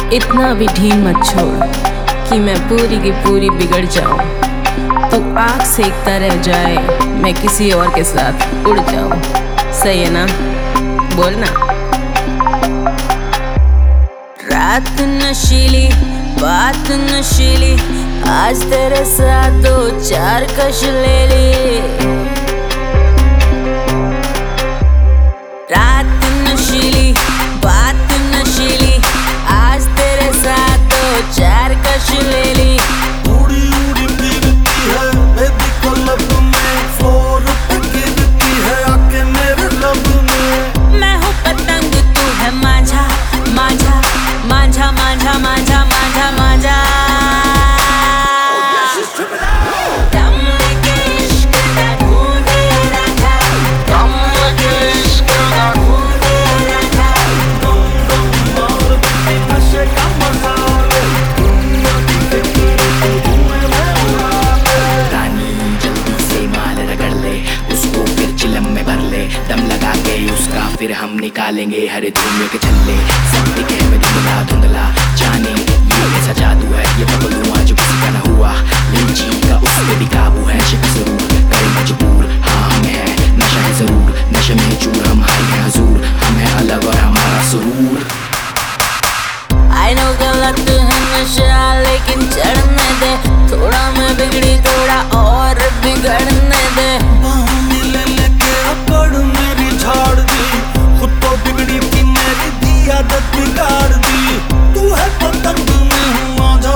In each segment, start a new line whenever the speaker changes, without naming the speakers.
इतना भी ढील मत छोड़ कि मैं पूरी की पूरी बिगड़ जाऊं। तू आग सेकता रह जाए, मैं किसी और के साथ उड़ जाऊं। सही है ना? बोल ना। रात नशीली, बात नशीली, आज तेरे साथ 2-4 कश ले ली। रात नशीली, बात नशीली, आज तेरे साथ 2-4 कश ले ली।
उड़ी उड़ी फिरती है बेबी को लब में, फ्लोर पे गिरती है आके मेरे लब में।
मैं हूँ पतंग, तू है मांझा, मांझा मांझा मांझा मांझा मांझा मांझा। दम लगे इश्क दा ढूंढे रखा,
दम लगे इश्क का
ढूंढे रखा।
दम दम मार दे नशे का मजा ले, दुनिया की फिक्र तू धुएं में उड़ा दे।
रानी जल्दी से माल रगड़ ले, उसको फिर चिलम में भर ले। दम लगा के उसका फिर हम निकालेंगे हर धुएं के छल्ले। सब दिखे में धुंधला धुंधला, जाने ये कैसा जादू है। ये बबलू आज किसी का न हुआ, लीची का उस पे भी काबू है। शिक जरूर करे मजबूर, हाँ हम है नशा है जरूर। नशे में चूर हम हाई है हजूर, हम है अलग और हमारा सुरूर।
I know गलत है नशा लेकिन चढ़ने दे, थोड़ा मैं बिगड़ी थोड़ा और बिगड़ने दे।
बाहों में ले लेके अकड़ मेरी झाड़ दी, खुद तो बिगड़ी थी मेरी दी आदत बिगाड़ दी। तू है पतंग मैं हूँ मांझा,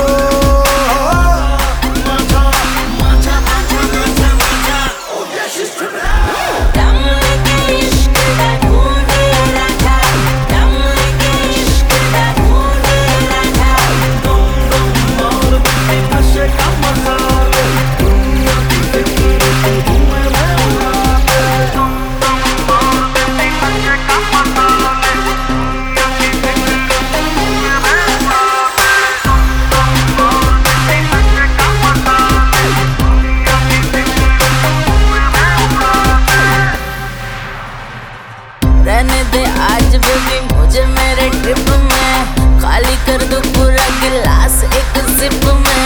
मांझा मांझा मांझा मांझा मांझा। Oh yeah, she's tripping out.
दम लगे इश्क दा ढूंढे रखा, दम लगे इश्क दा ढूंढे रखा।
दम दम मार दे नशे का मजा ले, दुनिया की फिक्र तू धुएं में उड़ा दे। दम दम मार दे नशे का मजा ले, दुनिया की फिक्र तू धुएं में उड़ा दे। दम दम मार दे नशे का मजा ले, दुनिया की फिक्र तू धुएं में उड़ा दे।
रहने दे आज बेबी मुझे मेरे ट्रिप में, खाली कर दो पूरा गिलास एक सिप में।